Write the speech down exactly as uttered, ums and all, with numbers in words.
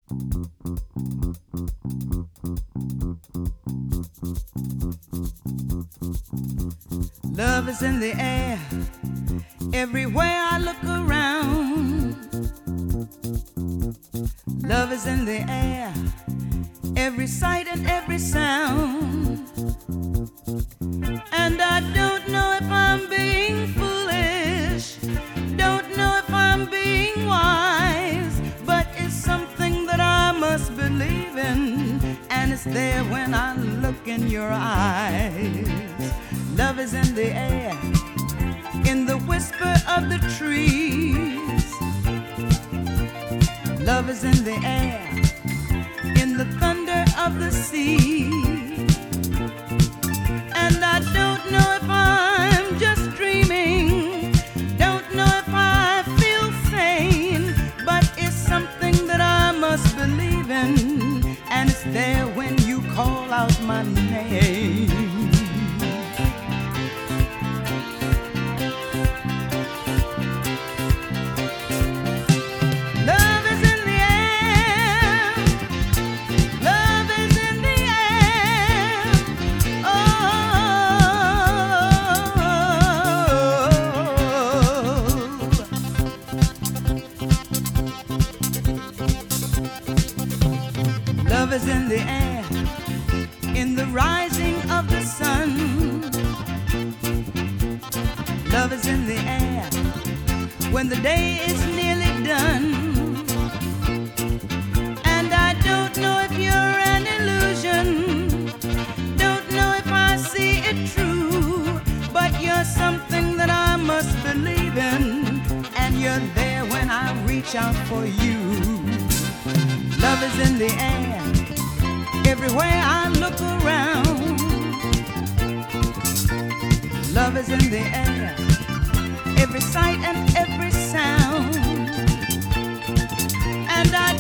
Love is in the air, everywhere I look around. Love is in the air, every sight and every sound. And I don't know if I'm being foolish, don't know if I'm being wise, but it's something that I must believe in, and it's there when I look in your eyes. Love is in the air, in the whisper of the trees. Love is in the air, in the thunder of the sea. And I don't know if I'm just dreaming, don't know if I feel sane, but it's something that I must believe in, and it's there when you call out my name. Love is in the air, in the rising of the sun. Love is in the air, when the day is nearly done. And I don't know if you're an illusion, don't know if I see it true, but you're something that I must believe in, and you're there when I reach out for you. Love is in the air, everywhere I look around. Love is in the air, every sight and every sound. And I